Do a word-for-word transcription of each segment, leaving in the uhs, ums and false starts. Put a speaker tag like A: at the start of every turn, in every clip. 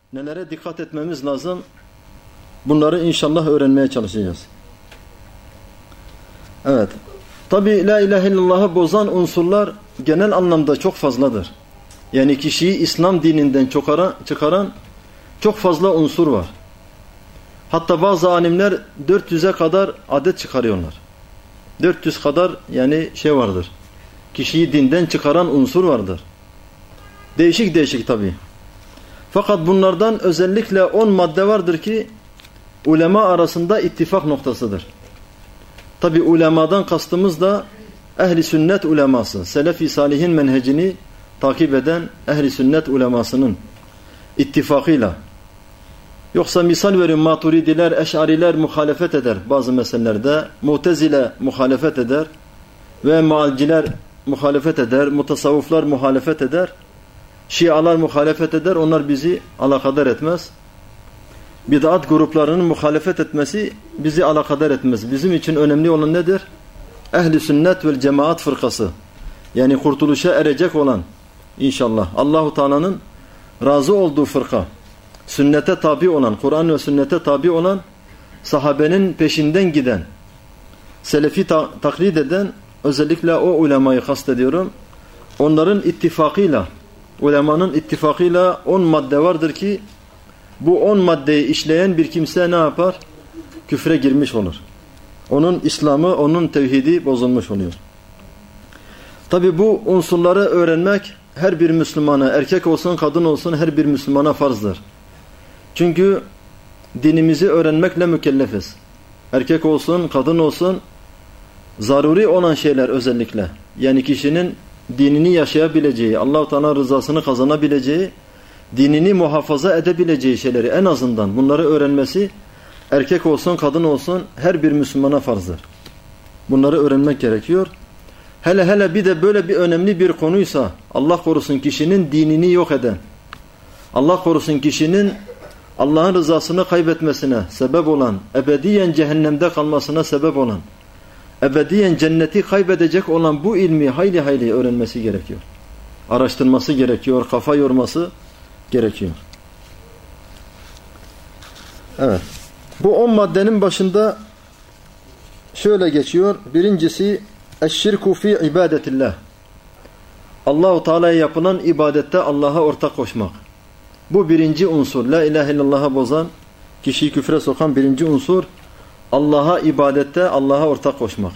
A: nelere dikkat etmemiz lazım? Bunları inşallah öğrenmeye çalışacağız. Evet. Tabi la ilahe illallah'ı bozan unsurlar genel anlamda çok fazladır. Yani kişiyi İslam dininden çıkaran, çıkaran çok fazla unsur var. Hatta bazı alimler dört yüze kadar adet çıkarıyorlar. dört yüz kadar yani şey vardır. Kişiyi dinden çıkaran unsur vardır. Değişik değişik tabi. Fakat bunlardan özellikle on madde vardır ki ulema arasında ittifak noktasıdır. Tabi ulemadan kastımız da ehli sünnet uleması, selef-i salihin menhecini takip eden ehli sünnet ulemasının ittifakıyla. Yoksa misal verin, maturidiler, eş'ariler muhalefet eder bazı meselelerde, mutezile muhalefet eder ve mualciler muhalefet eder, mutasavvıflar muhalefet eder, şialar muhalefet eder, onlar bizi alakadar etmez. Bid'at gruplarının muhalefet etmesi bizi alakadar etmez. Bizim için önemli olan nedir? Ehli sünnet vel cemaat fırkası. Yani kurtuluşa erecek olan inşallah Allahu Teala'nın razı olduğu fırka. Sünnete tabi olan, Kur'an ve sünnete tabi olan, sahabenin peşinden giden, selefi ta taklit eden, özellikle o ulemayı kastediyorum. Onların ittifakıyla, ulemanın ittifakıyla on madde vardır ki bu on maddeyi işleyen bir kimse ne yapar? Küfre girmiş olur. Onun İslam'ı, onun tevhidi bozulmuş oluyor. Tabi bu unsurları öğrenmek her bir Müslümana, erkek olsun kadın olsun, her bir Müslümana farzdır. Çünkü dinimizi öğrenmekle mükellefiz. Erkek olsun, kadın olsun, zaruri olan şeyler özellikle. Yani kişinin dinini yaşayabileceği, Allah-u Teala rızasını kazanabileceği, dinini muhafaza edebileceği şeyleri en azından bunları öğrenmesi erkek olsun, kadın olsun her bir Müslümana farzdır. Bunları öğrenmek gerekiyor. Hele hele bir de böyle bir önemli bir konuysa, Allah korusun kişinin dinini yok eden, Allah korusun kişinin Allah'ın rızasını kaybetmesine sebep olan, ebediyen cehennemde kalmasına sebep olan, ebediyen cenneti kaybedecek olan bu ilmi hayli hayli öğrenmesi gerekiyor. Araştırması gerekiyor, kafa yorması gerekiyor. Evet. Bu on maddenin başında şöyle geçiyor. Birincisi eşşirku fi ibadetillah. Allah-u Teala'ya yapılan ibadette Allah'a ortak koşmak. Bu birinci unsur. La ilahe illallah'a bozan, kişiyi küfre sokan birinci unsur. Allah'a ibadette Allah'a ortak koşmak.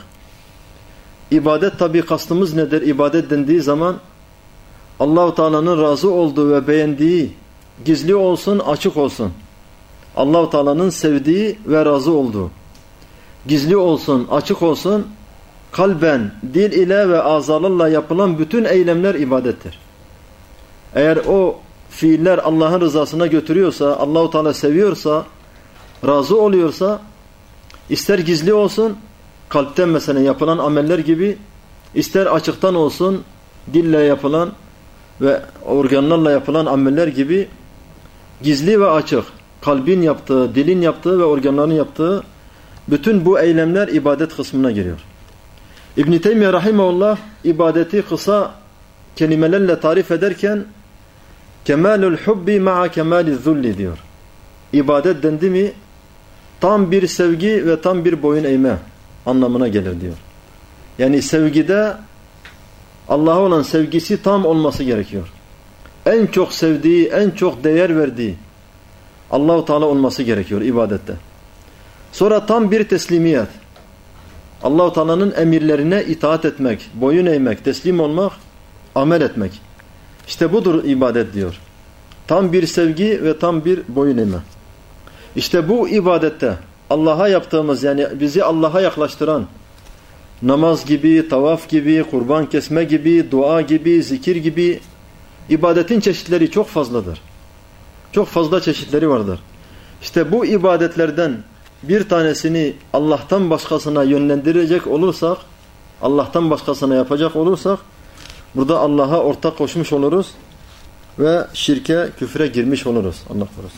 A: İbadet tabi kastımız nedir? İbadet dendiği zaman Allah-u Teala'nın razı olduğu ve beğendiği, gizli olsun, açık olsun, Allah-u Teala'nın sevdiği ve razı olduğu, gizli olsun, açık olsun, kalben, dil ile ve azalarla yapılan bütün eylemler ibadettir. Eğer o fiiller Allah'ın rızasına götürüyorsa, Allah-u Teala seviyorsa, razı oluyorsa, ister gizli olsun, kalpten mesela yapılan ameller gibi, ister açıktan olsun, dille yapılan ve organlarla yapılan ameller gibi, gizli ve açık, kalbin yaptığı, dilin yaptığı ve organların yaptığı bütün bu eylemler ibadet kısmına giriyor. İbn-i Teymiye rahimahullah ibadeti kısa kelimelerle tarif ederken kemalul hubbi ma'a kemaliz zulli diyor. İbadet dendi mi tam bir sevgi ve tam bir boyun eğme anlamına gelir diyor. Yani sevgide Allah'a olan sevgisi tam olması gerekiyor. En çok sevdiği, en çok değer verdiği Allah-u Teala olması gerekiyor ibadette. Sonra tam bir teslimiyet. Allah-u Teala'nın emirlerine itaat etmek, boyun eğmek, teslim olmak, amel etmek. İşte budur ibadet diyor. Tam bir sevgi ve tam bir boyun eğme. İşte bu ibadette Allah'a yaptığımız, yani bizi Allah'a yaklaştıran namaz gibi, tavaf gibi, kurban kesme gibi, dua gibi, zikir gibi ibadetin çeşitleri çok fazladır. Çok fazla çeşitleri vardır. İşte bu ibadetlerden bir tanesini Allah'tan başkasına yönlendirecek olursak, Allah'tan başkasına yapacak olursak, burada Allah'a ortak koşmuş oluruz ve şirke, küfre girmiş oluruz. Allah korusun.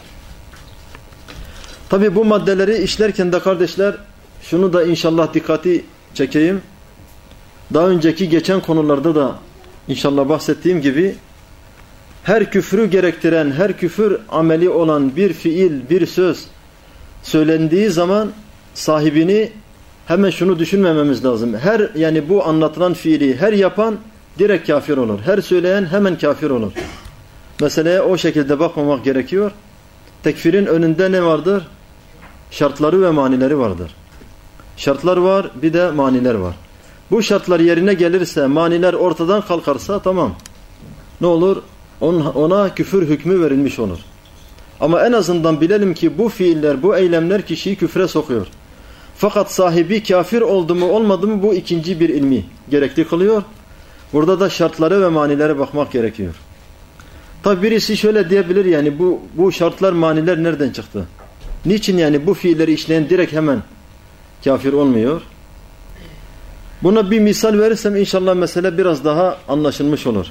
A: Tabi bu maddeleri işlerken de kardeşler, şunu da inşallah dikkati çekeyim. Daha önceki geçen konularda da inşallah bahsettiğim gibi, her küfrü gerektiren, her küfür ameli olan bir fiil, bir söz söylendiği zaman sahibini hemen şunu düşünmememiz lazım. Her yani bu anlatılan fiili her yapan direkt kafir olur. Her söyleyen hemen kafir olur. Meseleye o şekilde bakmamak gerekiyor. Tekfirin önünde ne vardır? Şartları ve manileri vardır. Şartlar var, bir de maniler var. Bu şartlar yerine gelirse, maniler ortadan kalkarsa tamam. Ne olur? Ona küfür hükmü verilmiş olur. Ama en azından bilelim ki bu fiiller, bu eylemler kişiyi küfre sokuyor. Fakat sahibi kafir oldu mu olmadı mı bu ikinci bir ilmi gerekli kılıyor. Burada da şartlara ve manilere bakmak gerekiyor. Tabi birisi şöyle diyebilir, yani bu bu şartlar, maniler nereden çıktı? Niçin yani bu fiilleri işleyen direkt hemen kafir olmuyor? Buna bir misal verirsem inşallah mesele biraz daha anlaşılmış olur.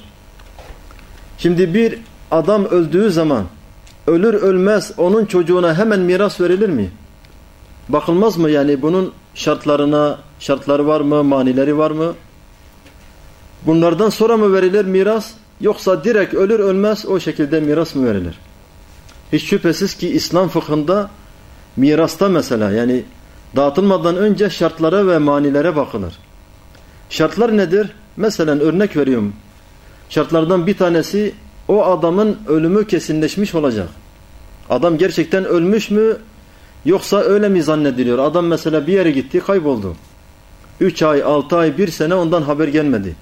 A: Şimdi bir adam öldüğü zaman ölür ölmez onun çocuğuna hemen miras verilir mi? Bakılmaz mı yani bunun şartlarına, şartları var mı, manileri var mı? Bunlardan sonra mı verilir miras? Yoksa direkt ölür ölmez o şekilde miras mı verilir? Hiç şüphesiz ki İslam fıkhında mirasta mesela yani dağıtılmadan önce şartlara ve manilere bakılır. Şartlar nedir? Mesela örnek veriyorum. Şartlardan bir tanesi o adamın ölümü kesinleşmiş olacak. Adam gerçekten ölmüş mü yoksa öyle mi zannediliyor? Adam mesela bir yere gitti, kayboldu. Üç ay, altı ay, bir sene ondan haber gelmedi.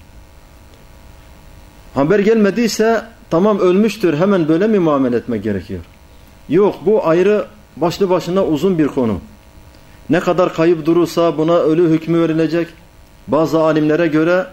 A: Haber gelmediyse tamam ölmüştür, hemen böyle mi muamele etmek gerekiyor? Yok, bu ayrı başlı başına uzun bir konu. Ne kadar kayıp durursa buna ölü hükmü verilecek. Bazı alimlere göre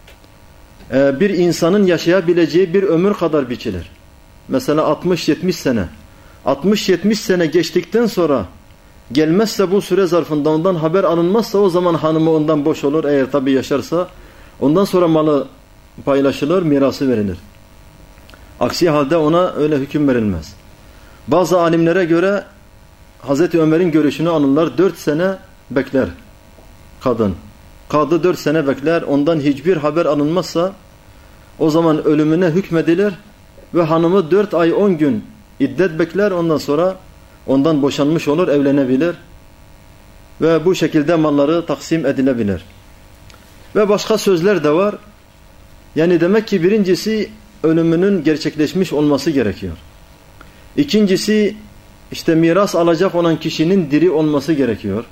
A: e, bir insanın yaşayabileceği bir ömür kadar biçilir. Mesela altmış yetmiş sene. altmış yetmiş sene geçtikten sonra gelmezse bu süre zarfında ondan haber alınmazsa o zaman hanımı ondan boş olur. Eğer tabi yaşarsa ondan sonra malı paylaşılır, mirası verilir. Aksi halde ona öyle hüküm verilmez. Bazı alimlere göre Hazreti Ömer'in görüşünü alırlar. Dört sene bekler kadın. Kadı dört sene bekler. Ondan hiçbir haber alınmazsa o zaman ölümüne hükmedilir ve hanımı dört ay on gün iddet bekler. Ondan sonra ondan boşanmış olur, evlenebilir ve bu şekilde malları taksim edilebilir. Ve başka sözler de var. Yani demek ki birincisi ölümünün gerçekleşmiş olması gerekiyor. İkincisi işte miras alacak olan kişinin diri olması gerekiyor.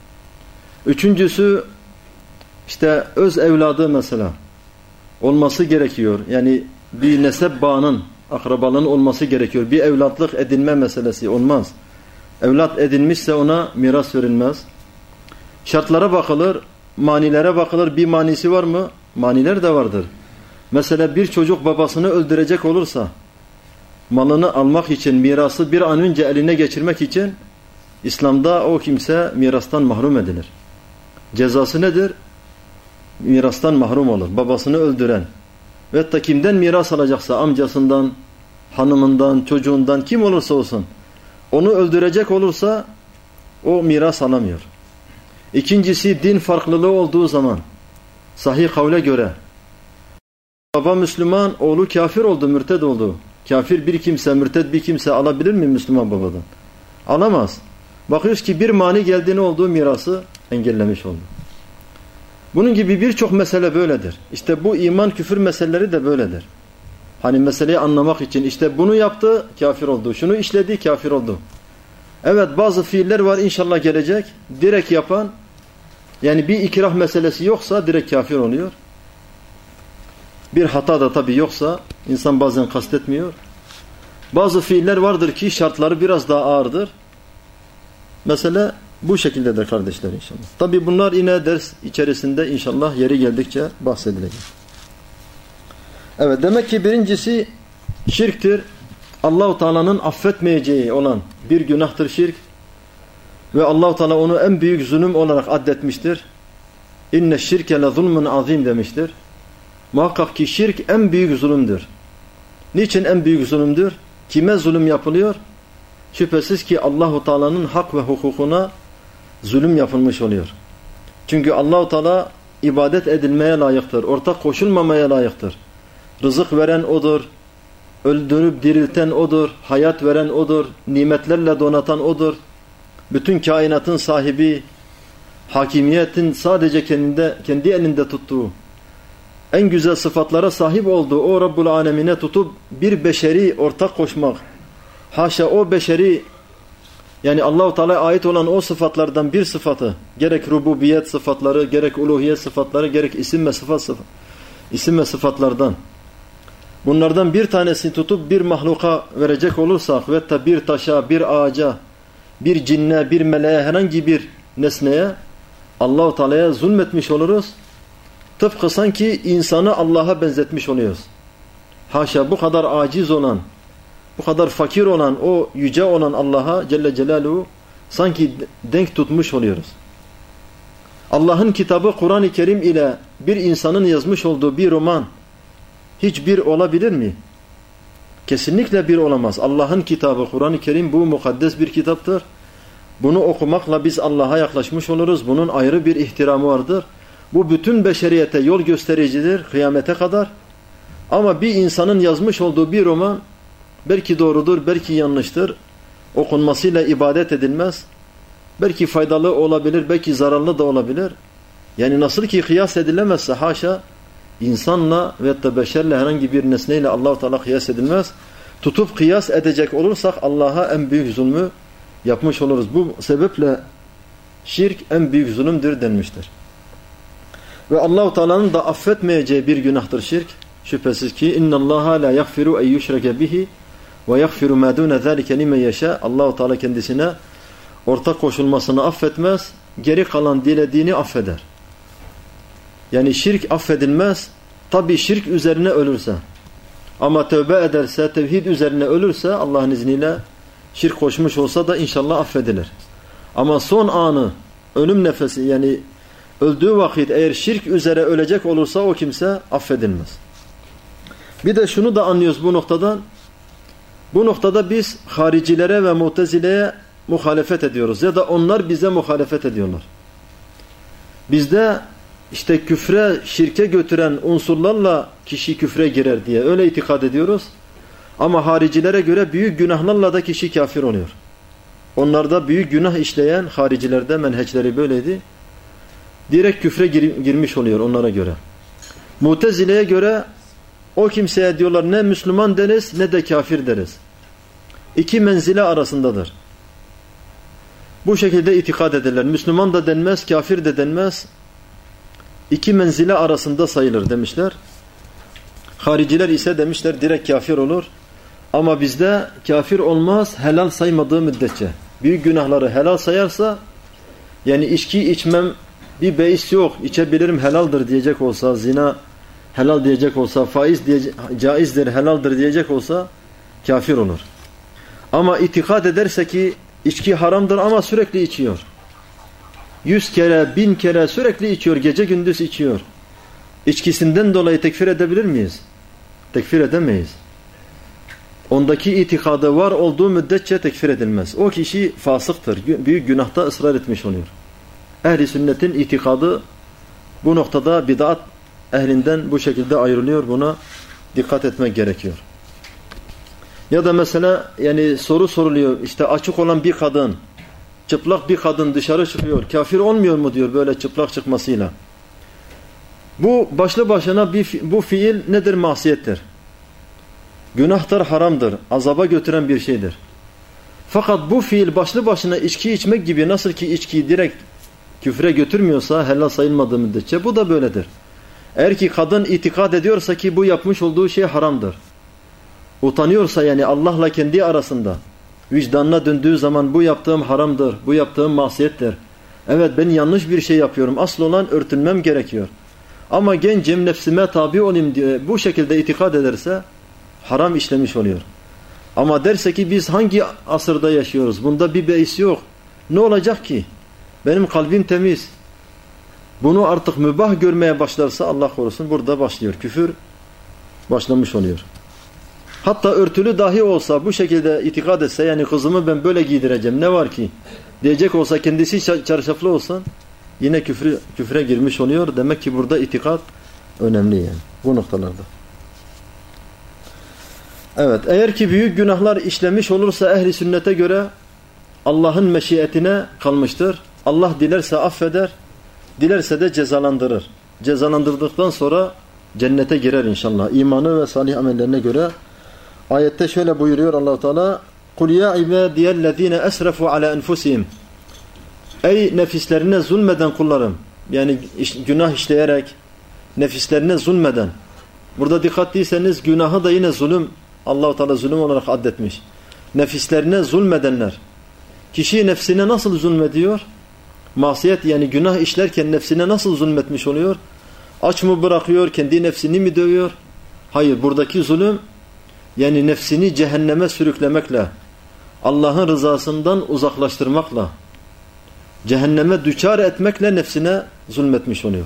A: Üçüncüsü işte öz evladı mesela olması gerekiyor. Yani bir nesep bağının, akrabalığın olması gerekiyor. Bir evlatlık edinme meselesi olmaz. Evlat edinmişse ona miras verilmez. Şartlara bakılır, manilere bakılır. Bir manisi var mı? Maniler de vardır. Mesela bir çocuk babasını öldürecek olursa malını almak için, mirası bir an önce eline geçirmek için İslam'da o kimse mirastan mahrum edilir. Cezası nedir? Mirastan mahrum olur. Babasını öldüren. Ve hatta kimden miras alacaksa amcasından, hanımından, çocuğundan kim olursa olsun onu öldürecek olursa o miras alamıyor. İkincisi din farklılığı olduğu zaman sahih kavle göre baba Müslüman, oğlu kafir oldu, mürted oldu. Kafir bir kimse, mürted bir kimse alabilir mi Müslüman babadan? Alamaz. Bakıyoruz ki bir mani geldiğini olduğu mirası engellemiş oldu. Bunun gibi birçok mesele böyledir. İşte bu iman küfür meseleleri de böyledir. Hani meseleyi anlamak için işte bunu yaptı, kafir oldu. Şunu işledi, kafir oldu. Evet, bazı fiiller var inşallah gelecek. Direkt yapan, yani bir ikrah meselesi yoksa direkt kafir oluyor. Bir hata da tabii yoksa insan bazen kastetmiyor. Bazı fiiller vardır ki şartları biraz daha ağırdır. Mesela bu şekildedir kardeşler inşallah. Tabii bunlar yine ders içerisinde inşallah yeri geldikçe bahsedilecek. Evet, demek ki birincisi şirktir. Allah-u Teala'nın affetmeyeceği olan bir günahtır şirk. Ve Allah-u Teala onu en büyük zulüm olarak addetmiştir. İnne şirke le zulmun azim demiştir. Muhakkak ki şirk en büyük zulümdür. Niçin en büyük zulümdür? Kime zulüm yapılıyor? Şüphesiz ki Allah-u Teala'nın hak ve hukukuna zulüm yapılmış oluyor. Çünkü Allah-u Teala ibadet edilmeye layıktır. Ortak koşulmamaya layıktır. Rızık veren O'dur. öldürüp dirilten O'dur, hayat veren O'dur, nimetlerle donatan O'dur. Bütün kainatın sahibi, hakimiyetin sadece kendinde, kendi elinde tuttuğu, en güzel sıfatlara sahip olduğu o Rabbul Alemine tutup bir beşeri ortak koşmak, haşa o beşeri, yani Allah-u Teala'ya ait olan o sıfatlardan bir sıfatı, gerek rububiyet sıfatları, gerek uluhiyet sıfatları, gerek isim ve sıfat sıfat, isim ve sıfatlardan, bunlardan bir tanesini tutup bir mahluka verecek olursak ve da bir taşa, bir ağaca, bir cinne, bir meleğe, herhangi bir nesneye Allah-u Teala'ya zulmetmiş oluruz. Tıpkı sanki insanı Allah'a benzetmiş oluyoruz. Haşa, bu kadar aciz olan, bu kadar fakir olan, o yüce olan Allah'a Celle Celaluhu sanki denk tutmuş oluyoruz. Allah'ın kitabı Kur'an-ı Kerim ile bir insanın yazmış olduğu bir roman hiç bir olabilir mi? Kesinlikle bir olamaz. Allah'ın kitabı Kur'an-ı Kerim bu mukaddes bir kitaptır. Bunu okumakla biz Allah'a yaklaşmış oluruz. Bunun ayrı bir ihtiramı vardır. Bu bütün beşeriyete yol göstericidir kıyamete kadar. Ama bir insanın yazmış olduğu bir roman belki doğrudur, belki yanlıştır. Okunmasıyla ibadet edilmez. Belki faydalı olabilir, belki zararlı da olabilir. Yani nasıl ki kıyas edilemezse haşa, insanla ve da beşerle herhangi bir nesneyle Allah-u Teala kıyas edilmez. Tutup kıyas edecek olursak Allah'a en büyük zulmü yapmış oluruz. Bu sebeple şirk en büyük zulümdür denmiştir. Ve Allah-u Teala'nın da affetmeyeceği bir günahtır şirk. Şüphesiz ki innallaha la yaghfiru en yushrake bihi ve yaghfiru ma dun zalika limen yasha. Allah-u Teala kendisine ortak koşulmasını affetmez, geri kalan dilediğini affeder. Yani şirk affedilmez. Tabi şirk üzerine ölürse. Ama tövbe ederse, tevhid üzerine ölürse Allah'ın izniyle şirk koşmuş olsa da inşallah affedilir. Ama son anı, ölüm nefesi, yani öldüğü vakit eğer şirk üzere ölecek olursa o kimse affedilmez. Bir de şunu da anlıyoruz bu noktadan. Bu noktada biz haricilere ve mutezileye muhalefet ediyoruz. Ya da onlar bize muhalefet ediyorlar. Bizde işte küfre, şirke götüren unsurlarla kişi küfre girer diye öyle itikad ediyoruz. Ama haricilere göre büyük günahlarla da kişi kafir oluyor. Onlarda büyük günah işleyen haricilerde menheçleri böyleydi. Direkt küfre gir, girmiş oluyor onlara göre. Mutezile'ye göre o kimseye diyorlar ne Müslüman deriz ne de kafir deriz. İki menzile arasındadır. Bu şekilde itikad ederler. Müslüman da denmez, kafir de denmez. İki menzile arasında sayılır demişler. Hariciler ise demişler direkt kafir olur. Ama bizde kafir olmaz helal saymadığı müddetçe. Büyük günahları helal sayarsa, yani içki içmem bir beis yok, içebilirim helaldir diyecek olsa, zina helal diyecek olsa, faiz diyecek, caizdir helaldir diyecek olsa kafir olur. Ama itikad ederse ki içki haramdır ama sürekli içiyor. Yüz kere, bin kere sürekli içiyor, gece gündüz içiyor. İçkisinden dolayı tekfir edebilir miyiz? Tekfir edemeyiz. Ondaki itikadı var olduğu müddetçe tekfir edilmez. O kişi fasıktır. Büyük günahta ısrar etmiş oluyor. Ehli sünnetin itikadı bu noktada bid'at ehlinden bu şekilde ayrılıyor. Buna dikkat etmek gerekiyor. Ya da mesela yani soru soruluyor. İşte açık olan bir kadın, çıplak bir kadın dışarı çıkıyor. Kafir olmuyor mu diyor böyle çıplak çıkmasıyla. Bu başlı başına bir, bu fiil nedir? Masiyettir. Günahtır, haramdır. Azaba götüren bir şeydir. Fakat bu fiil başlı başına içki içmek gibi, nasıl ki içkiyi direkt küfre götürmüyorsa helal sayılmadığı müddetçe bu da böyledir. Eğer ki kadın itikad ediyorsa ki bu yapmış olduğu şey haramdır. Utanıyorsa yani Allah'la kendi arasında vicdanına döndüğü zaman bu yaptığım haramdır, bu yaptığım masiyettir. Evet ben yanlış bir şey yapıyorum. Asıl olan örtünmem gerekiyor. Ama gencim nefsime tabi olayım diye bu şekilde itikad ederse haram işlemiş oluyor. Ama derse ki biz hangi asırda yaşıyoruz? Bunda bir beis yok. Ne olacak ki? Benim kalbim temiz. Bunu artık mübah görmeye başlarsa Allah korusun burada başlıyor. Küfür başlamış oluyor. Hatta örtülü dahi olsa bu şekilde itikad etse, yani kızımı ben böyle giydireceğim ne var ki diyecek olsa, kendisi çarşaflı olsa yine küfrü, küfre girmiş oluyor. Demek ki burada itikad önemli yani bu noktalarda. Evet, eğer ki büyük günahlar işlemiş olursa ehli sünnete göre Allah'ın meşiyetine kalmıştır. Allah dilerse affeder, dilerse de cezalandırır. Cezalandırdıktan sonra cennete girer inşallah. İmanı ve salih amellerine göre. Ayette şöyle buyuruyor Allah Teala: "Kul ya ibadiyellezine esrafu ala enfusihim." Ey nefislerine zulmeden kullarım. Yani günah işleyerek nefislerine zulmeden. Burada dikkatliyseniz günahı da yine zulüm, Allah Teala zulüm olarak addetmiş. Nefislerine zulmedenler. Kişi nefsine nasıl zulmediyor? Masiyet yani günah işlerken nefsine nasıl zulmetmiş oluyor? Aç mı bırakıyor? Kendi nefsini mi dövüyor? Hayır, buradaki zulüm yani nefsini cehenneme sürüklemekle, Allah'ın rızasından uzaklaştırmakla, cehenneme düçar etmekle nefsine zulmetmiş oluyor.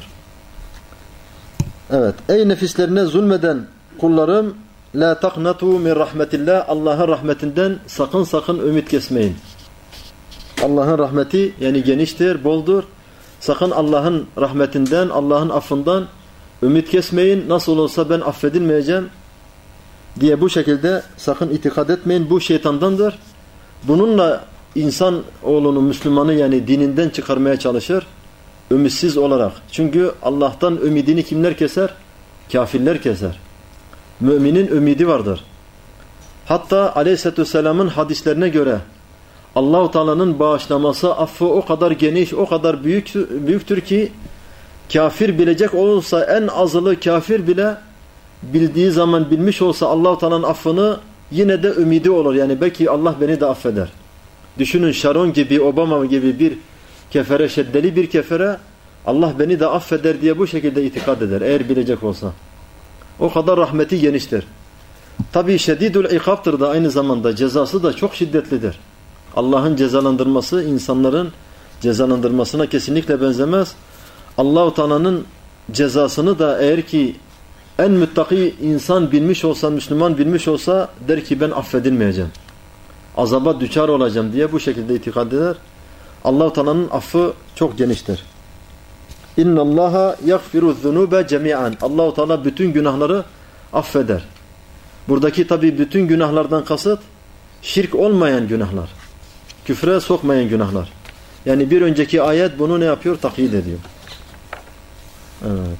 A: Evet. Ey nefislerine zulmeden kullarım, la taqnatu min rahmetillah. Allah'ın rahmetinden sakın sakın ümit kesmeyin. Allah'ın rahmeti yani geniştir, boldur. Sakın Allah'ın rahmetinden, Allah'ın affından ümit kesmeyin. Nasıl olsa ben affedilmeyeceğim diye bu şekilde sakın itikad etmeyin. Bu şeytandandır. Bununla insan oğlunu, Müslümanı yani dininden çıkarmaya çalışır. Ümitsiz olarak. Çünkü Allah'tan ümidini kimler keser? Kafirler keser. Müminin ümidi vardır. Hatta Aleyhisselatü Vesselam'ın hadislerine göre Allah-u Teala'nın bağışlaması, affı o kadar geniş, o kadar büyük, büyüktür ki kafir bilecek olursa, en azılı kafir bile bildiği zaman bilmiş olsa Allah-u Teala'nın affını yine de ümidi olur. Yani belki Allah beni de affeder. Düşünün Sharon gibi, Obama gibi bir kefere, şeddeli bir kefere Allah beni de affeder diye bu şekilde itikad eder eğer bilecek olsa. O kadar rahmeti geniştir. Tabi şedidül ikabtır da aynı zamanda cezası da çok şiddetlidir. Allah'ın cezalandırması insanların cezalandırmasına kesinlikle benzemez. Allah-u Teala'nın cezasını da eğer ki en müttaki insan bilmiş olsa, Müslüman bilmiş olsa der ki ben affedilmeyeceğim. Azaba düçar olacağım diye bu şekilde itikad eder. Allah-u Teala'nın affı çok geniştir. İnna Allaha yaghfiru zunuba cemian. Allah-u Teala bütün günahları affeder. Buradaki tabi bütün günahlardan kasıt şirk olmayan günahlar. Küfre sokmayan günahlar. Yani bir önceki ayet bunu ne yapıyor? Takyit ediyor. Evet.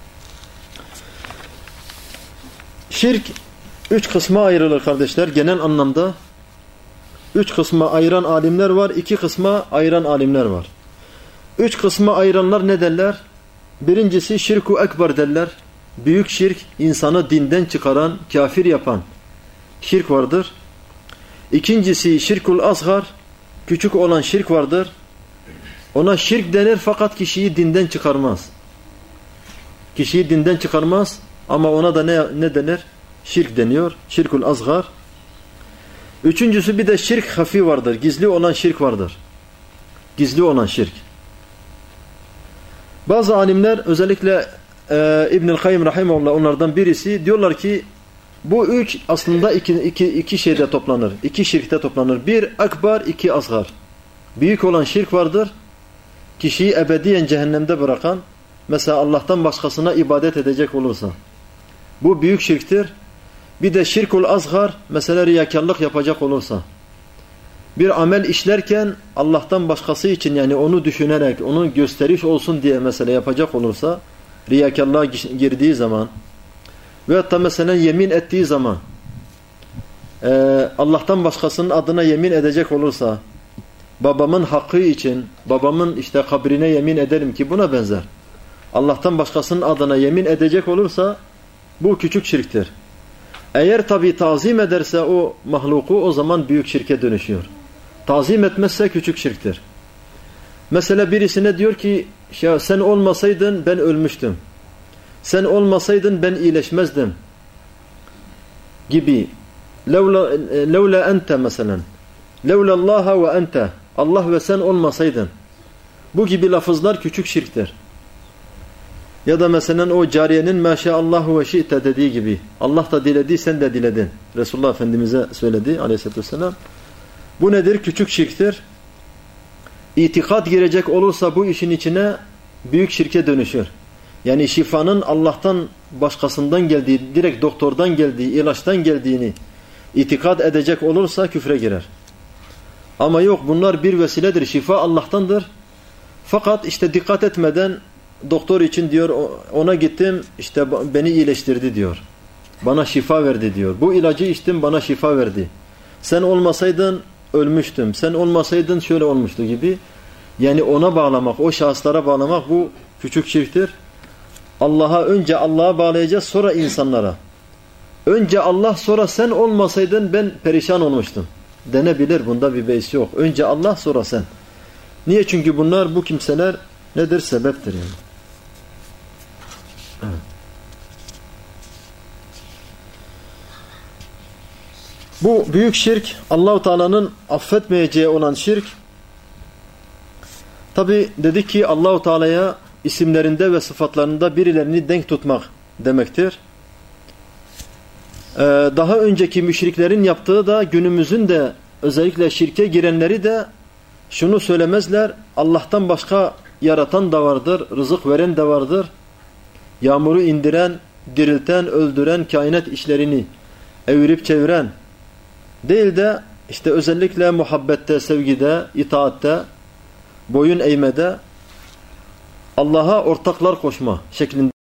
A: Şirk üç kısma ayrılır kardeşler genel anlamda. Üç kısma ayıran alimler var. iki kısma ayıran alimler var. Üç kısma ayıranlar ne derler? Birincisi şirku ekber derler. Büyük şirk, insanı dinden çıkaran, kafir yapan şirk vardır. İkincisi şirkul asgar, küçük olan şirk vardır. Ona şirk denir fakat kişiyi dinden çıkarmaz. Kişiyi dinden çıkarmaz ama ona da ne, ne denir? Şirk deniyor. Şirkul asgar. Üçüncüsü bir de şirk hafi vardır. Gizli olan şirk vardır. Gizli olan şirk. Bazı alimler özellikle e, İbnül Kayyim Rahimahullah onlardan birisi diyorlar ki bu üç aslında iki, iki, iki şeyde toplanır. İki şirkte toplanır. Bir akbar, iki asgar. Büyük olan şirk vardır. Kişiyi ebediyen cehennemde bırakan, mesela Allah'tan başkasına ibadet edecek olursa. Bu büyük şirktir. Bir de şirkul asgar, mesela riyakarlık yapacak olursa. Bir amel işlerken Allah'tan başkası için yani onu düşünerek, onun gösteriş olsun diye mesela yapacak olursa, riyakarlığa girdiği zaman veyahut da mesela yemin ettiği zaman e, Allah'tan başkasının adına yemin edecek olursa, babamın hakkı için, babamın işte kabrine yemin ederim ki buna benzer. Allah'tan başkasının adına yemin edecek olursa bu küçük şirktir. Eğer tabi tazim ederse o mahluku o zaman büyük şirke dönüşüyor. Tazim etmezse küçük şirktir. Mesela birisine diyor ki ya sen olmasaydın ben ölmüştüm. Sen olmasaydın ben iyileşmezdim. Gibi. Levla, levla ente mesela. Levla Allaha ve ente. Allah ve sen olmasaydın. Bu gibi lafızlar küçük şirktir. Ya da mesela o cariyenin maşallahu ve şi'te dediği gibi. Allah da diledi, sen de diledin. Resulullah Efendimiz'e söyledi aleyhissalatü vesselam. Bu nedir? Küçük şirktir. İtikad girecek olursa bu işin içine büyük şirke dönüşür. Yani şifanın Allah'tan başkasından geldiği, direkt doktordan geldiği, ilaçtan geldiğini itikad edecek olursa küfre girer. Ama yok, bunlar bir vesiledir. Şifa Allah'tandır. Fakat işte dikkat etmeden doktor için diyor, ona gittim, işte beni iyileştirdi diyor. Bana şifa verdi diyor. Bu ilacı içtim, bana şifa verdi. Sen olmasaydın ölmüştüm. Sen olmasaydın şöyle olmuştu gibi. Yani ona bağlamak, o şahıslara bağlamak bu küçük şirktir. Allah'a, önce Allah'a bağlayacağız, sonra insanlara. Önce Allah, sonra sen olmasaydın ben perişan olmuştum denebilir. Bunda bir beis yok. Önce Allah, sonra sen. Niye? Çünkü bunlar, bu kimseler nedir? Sebeptir yani. Evet. Bu büyük şirk, Allah-u Teala'nın affetmeyeceği olan şirk. Tabi dedik ki Allah-u Teala'ya isimlerinde ve sıfatlarında birilerini denk tutmak demektir. Ee, daha önceki müşriklerin yaptığı da, günümüzün de özellikle şirke girenleri de şunu söylemezler: Allah'tan başka yaratan da vardır, rızık veren de vardır. Yağmuru indiren, dirilten, öldüren, kainat işlerini evirip çeviren değil de işte özellikle muhabbette, sevgide, itaatte, boyun eğmede Allah'a ortaklar koşma şeklinde.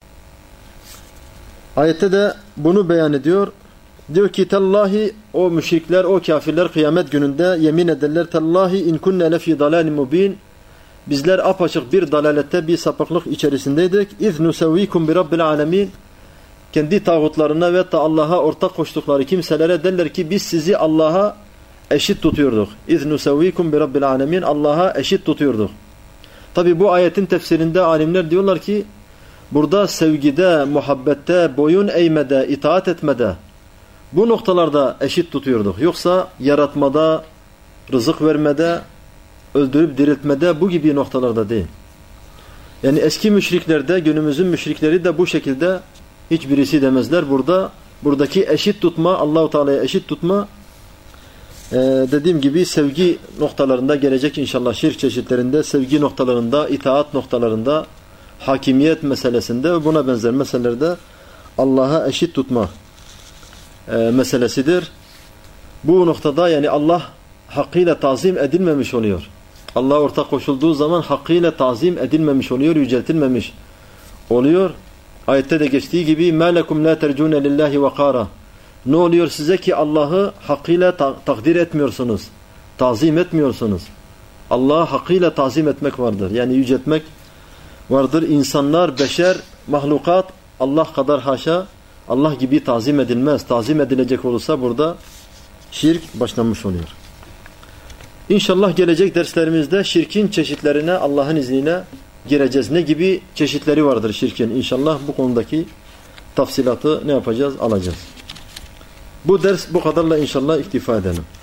A: Ayette de bunu beyan ediyor. Diyor ki tallahi, o müşrikler, o kafirler kıyamet gününde yemin ederler: tallahi in kunna lefi dalalin mubin, bizler apaçık bir dalalette, bir sapıklık içerisindeydik. İz nusavvikum bi rabbil alamin, kendi tağutlarına ve da Allah'a ortak koştukları kimselere derler ki biz sizi Allah'a eşit tutuyorduk. İz nusavvikum bi rabbil alamin, Allah'a eşit tutuyorduk. Tabi bu ayetin tefsirinde alimler diyorlar ki burada sevgide, muhabbette, boyun eğmede, itaat etmede, bu noktalarda eşit tutuyorduk. Yoksa yaratmada, rızık vermede, öldürüp diriltmede, bu gibi noktalarda değil. Yani eski müşriklerde, günümüzün müşrikleri de bu şekilde hiçbirisi demezler. Burada buradaki eşit tutma, Allah-u Teala'ya eşit tutma, Ee, dediğim gibi sevgi noktalarında gelecek inşallah, şirk çeşitlerinde, sevgi noktalarında, itaat noktalarında, hakimiyet meselesinde ve buna benzer meselelerde Allah'a eşit tutma e, meselesidir. Bu noktada yani Allah hakkıyla tazim edilmemiş oluyor. Allah'a ortak koşulduğu zaman hakkıyla tazim edilmemiş oluyor, yüceltilmemiş oluyor. Ayette de geçtiği gibi مَا لَكُمْ لَا تَرْجُونَ لِلّٰهِ وَقَارًا, ne oluyor size ki Allah'ı hakkıyla ta takdir etmiyorsunuz, tazim etmiyorsunuz? Allah'ı hakkıyla tazim etmek vardır. Yani yüceltmek vardır. İnsanlar, beşer, mahlukat Allah kadar haşa, Allah gibi tazim edilmez. Tazim edilecek olursa burada şirk başlamış oluyor. İnşallah gelecek derslerimizde şirkin çeşitlerine Allah'ın izniyle gireceğiz. Ne gibi çeşitleri vardır şirkin? İnşallah bu konudaki tafsilatı ne yapacağız? Alacağız. Bu ders bu kadarla inşallah iktifa edelim.